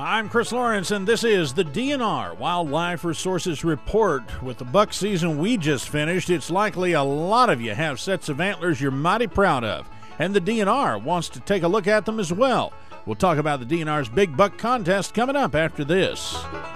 I'm Chris Lawrence, and this is the DNR Wildlife Resources Report. With the buck season we just finished, it's likely a lot of you have sets of antlers you're mighty proud of, and the DNR wants to take a look at them as well. We'll talk about the DNR's Big Buck Contest coming up after this.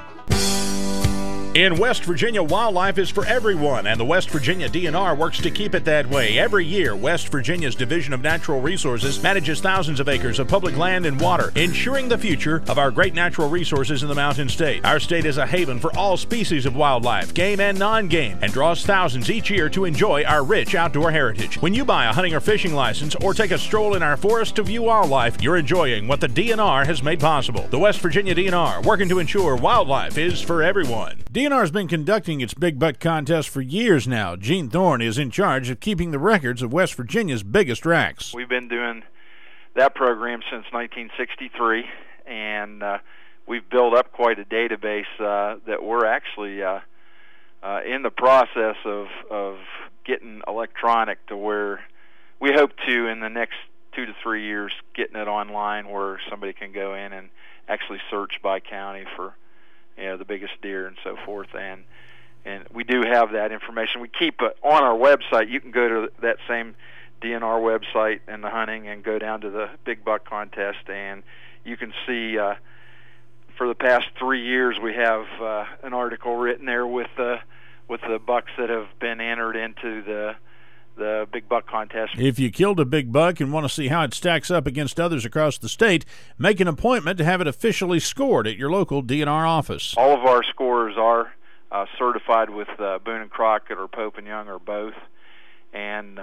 In West Virginia, wildlife is for everyone, and the West Virginia DNR works to keep it that way. Every year, West Virginia's Division of Natural Resources manages thousands of acres of public land and water, ensuring the future of our great natural resources in the Mountain State. Our state is a haven for all species of wildlife, game and non-game, and draws thousands each year to enjoy our rich outdoor heritage. When you buy a hunting or fishing license or take a stroll in our forest to view wildlife, you're enjoying what the DNR has made possible. The West Virginia DNR, working to ensure wildlife is for everyone. DNR's been conducting its Big Buck Contest for years now. Gene Thorne is in charge of keeping the records of West Virginia's biggest racks. We've been doing that program since 1963, and we've built up quite a database that we're actually in the process of getting electronic to where we hope to, in the next 2 to 3 years, getting it online where somebody can go in and actually search by county for the biggest deer and so forth, and we do have that information. We keep it on our website. You can go to that same DNR website and the hunting and go down to the Big Buck Contest, and you can see for the past 3 years we have an article written there with the bucks that have been entered into the Big Buck Contest. If you killed a big buck and want to see how it stacks up against others across the state, make an appointment to have it officially scored at your local DNR office. All of our scores are certified with Boone & Crockett or Pope & Young or both, and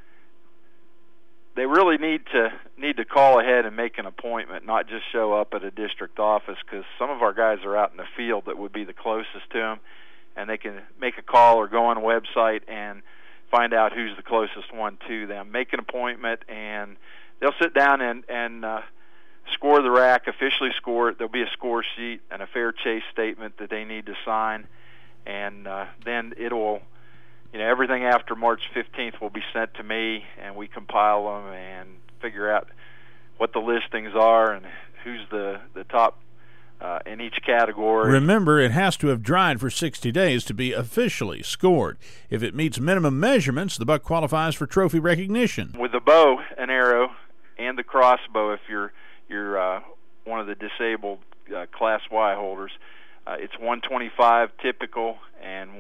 they really need to call ahead and make an appointment, not just show up at a district office, because some of our guys are out in the field that would be the closest to them, and they can make a call or go on a website and find out who's the closest one to them. Make an appointment, and they'll sit down and score the rack, officially score it. There'll be a score sheet and a fair chase statement that they need to sign, and then it'll, everything after March 15th will be sent to me, and we compile them and figure out what the listings are and who's the top in each category. Remember, it has to have dried for 60 days to be officially scored. If it meets minimum measurements, the buck qualifies for trophy recognition. With the bow and arrow and the crossbow, if you're one of the disabled Class Y holders, it's 125 typical and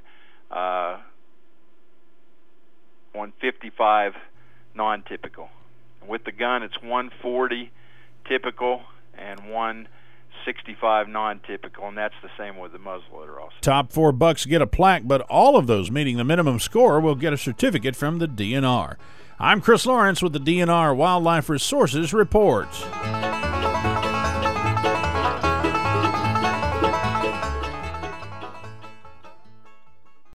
155 non-typical. With the gun, it's 140 typical and 165 non-typical, and that's the same with the muzzleloader also. Top 4 bucks get a plaque, but all of those meeting the minimum score will get a certificate from the DNR. I'm Chris Lawrence with the DNR Wildlife Resources Report.